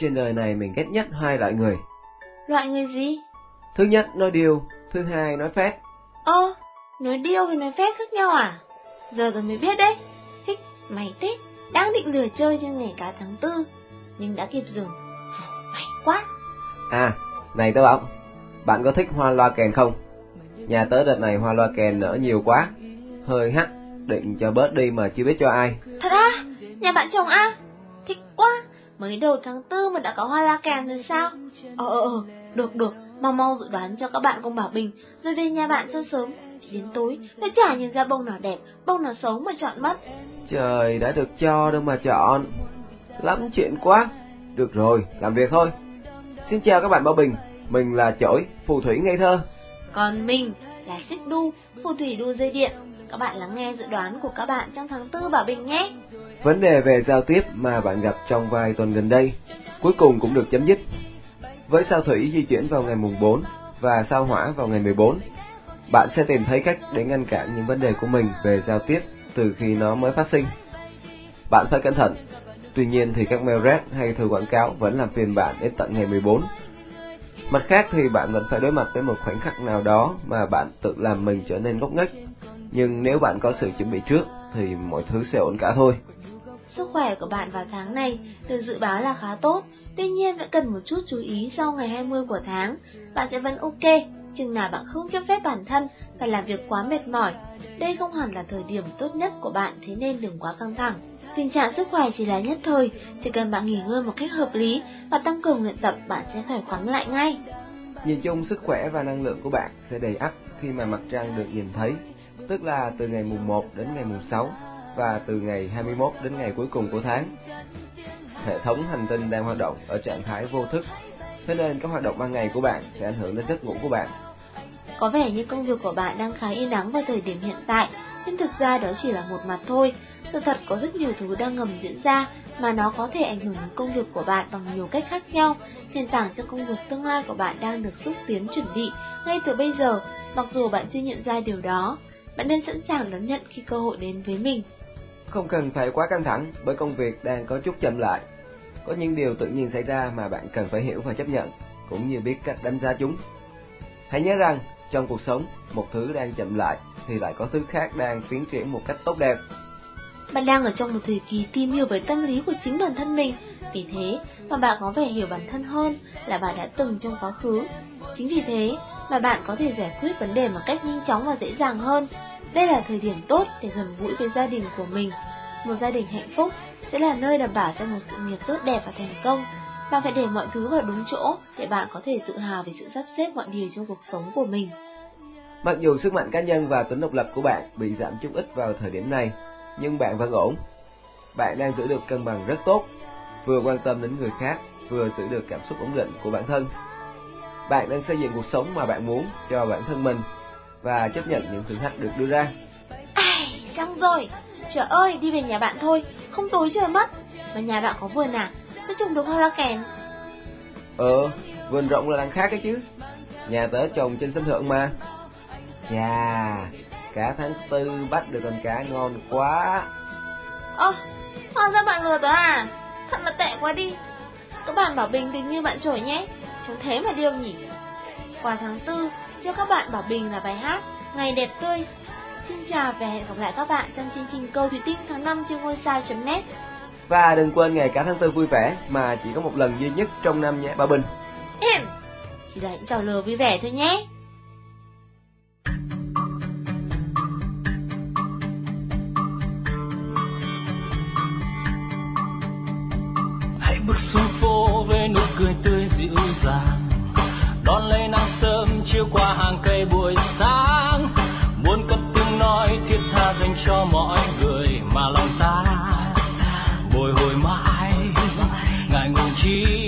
trên đời này mình ghét nhất hai loại người. Loại người gì? Thứ nhất nói điều, thứ hai nói phét. Nói điêu với nói phét khác nhau à? Giờ tôi mới biết đấy. Thích mày tết, đang định lừa chơi trên ngày cá tháng 4, nhưng đã kịp dừng. Mày quá. Này tớ bảo, bạn có thích hoa loa kèn không? Nhà tớ đợt này hoa loa kèn nở nhiều quá, hơi hắc, định cho bớt đi mà chưa biết cho ai. Thật á? Nhà bạn chồng à? Thích quá. Mới đầu tháng 4 mà đã có hoa loa kèn rồi sao? Được, mau dự đoán cho các bạn cùng Bảo Bình, rồi về nhà bạn cho sớm. Chỉ đến tối, nó chả nhìn ra bông nào đẹp, bông nào xấu mà chọn mất. Trời, đã được cho đâu mà chọn. Lắm chuyện quá. Được rồi, làm việc thôi. Xin chào các bạn Bảo Bình, mình là Chổi, phù thủy ngây thơ. Còn mình là Xích Đu, phù thủy đu dây điện. Các bạn lắng nghe dự đoán của các bạn trong tháng 4 Bảo Bình nhé. Vấn đề về giao tiếp mà bạn gặp trong vài tuần gần đây cuối cùng cũng được chấm dứt. Với sao thủy di chuyển vào ngày mùng 4 và sao hỏa vào ngày 14, bạn sẽ tìm thấy cách để ngăn cản những vấn đề của mình về giao tiếp từ khi nó mới phát sinh. Bạn phải cẩn thận. Tuy nhiên thì các mail rác hay thư quảng cáo vẫn làm phiền bạn đến tận ngày 14. Mặt khác thì bạn vẫn phải đối mặt với một khoảnh khắc nào đó mà bạn tự làm mình trở nên ngốc nghếch. Nhưng nếu bạn có sự chuẩn bị trước thì mọi thứ sẽ ổn cả thôi. Sức khỏe của bạn vào tháng này được dự báo là khá tốt, tuy nhiên vẫn cần một chút chú ý sau ngày 20 của tháng. Bạn sẽ vẫn ok, chừng nào bạn không cho phép bản thân phải làm việc quá mệt mỏi. Đây không hẳn là thời điểm tốt nhất của bạn, thế nên đừng quá căng thẳng. Tình trạng sức khỏe chỉ là nhất thời, chỉ cần bạn nghỉ ngơi một cách hợp lý và tăng cường luyện tập, bạn sẽ khỏe khoắn lại ngay. Nhìn chung sức khỏe và năng lượng của bạn sẽ đầy ắp khi mà mặt trăng được nhìn thấy, tức là từ ngày mùng 1 đến ngày mùng 6 và từ ngày 21 đến ngày cuối cùng của tháng. Hệ thống hành tinh đang hoạt động ở trạng thái vô thức, thế nên các hoạt động ban ngày của bạn sẽ ảnh hưởng đến giấc ngủ của bạn. Có vẻ như công việc của bạn đang khá yên ắng vào thời điểm hiện tại, nhưng thực ra đó chỉ là một mặt thôi. Sự thật có rất nhiều thứ đang ngầm diễn ra mà nó có thể ảnh hưởng đến công việc của bạn bằng nhiều cách khác nhau. Nền tảng cho công việc tương lai của bạn đang được xúc tiến chuẩn bị ngay từ bây giờ, mặc dù bạn chưa nhận ra điều đó. Bạn nên sẵn sàng đón nhận khi cơ hội đến với mình. Không cần phải quá căng thẳng bởi công việc đang có chút chậm lại. Có những điều tự nhiên xảy ra mà bạn cần phải hiểu và chấp nhận, cũng như biết cách đánh giá chúng. Hãy nhớ rằng, trong cuộc sống, một thứ đang chậm lại thì lại có thứ khác đang tiến triển một cách tốt đẹp. Bạn đang ở trong một thời kỳ tìm hiểu về tâm lý của chính bản thân mình, vì thế mà bạn có vẻ hiểu bản thân hơn là bạn đã từng trong quá khứ. Chính vì thế mà bạn có thể giải quyết vấn đề một cách nhanh chóng và dễ dàng hơn. Đây là thời điểm tốt để gần gũi với gia đình của mình. Một gia đình hạnh phúc sẽ là nơi đảm bảo cho một sự nghiệp tốt đẹp và thành công. Bạn phải để mọi thứ vào đúng chỗ để bạn có thể tự hào về sự sắp xếp mọi điều trong cuộc sống của mình. Mặc dù sức mạnh cá nhân và tính độc lập của bạn bị giảm chút ít vào thời điểm này, nhưng bạn vẫn ổn. Bạn đang giữ được cân bằng rất tốt, vừa quan tâm đến người khác, vừa giữ được cảm xúc ổn định của bản thân. Bạn đang xây dựng cuộc sống mà bạn muốn cho bản thân mình và chấp nhận những thử thách được đưa ra. Xong rồi, trời ơi, đi về nhà bạn thôi, không tối trời mất. Mà nhà bạn có vườn à? Tôi trồng được hoa loa kèn. Vườn rộng là đằng khác ấy chứ. Nhà tớ trồng trên sân thượng mà. Chà, cá tháng 4 bắt được con cá ngon quá. Hóa ra bạn lừa tớ à? Thật là tệ quá đi. Các bạn Bảo Bình tình như bạn Chổi nhé, trông thế mà điêu nhỉ. Qua tháng 4, cho các bạn Bảo Bình là bài hát Ngày Đẹp Tươi. Xin chào và hẹn gặp lại các bạn trong chương trình Câu Thủy Tinh tháng 5 trên ngôi sao.net. Và đừng quên ngày cả tháng 4 vui vẻ mà chỉ có một lần duy nhất trong năm nhé Bảo Bình. Chỉ là những trò lừa vui vẻ thôi nhé. Hãy bước xuống phố với nụ cười tươi dịu dàng, đón lấy nắng sớm chiếu qua hàng cây buổi sáng. Muốn cất tiếng nói thiết tha dành cho mọi người mà lòng ta bồi hồi mãi, ngại ngùng chi